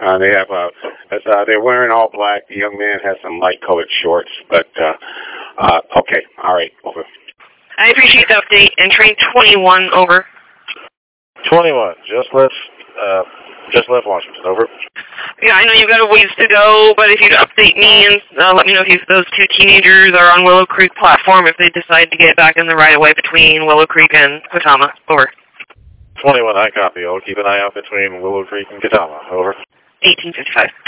They have they're wearing all black. The young man has some light colored shorts, but okay, all right, over. I appreciate the update. And train 21, over. 21, just left Washington, over. Yeah, I know you've got a ways to go, but if you'd update me and let me know if those two teenagers are on Willow Creek platform, if they decide to get back in the right-of-way between Willow Creek and Katama, over. 21, I copy. I'll keep an eye out between Willow Creek and Katama, over. 1855.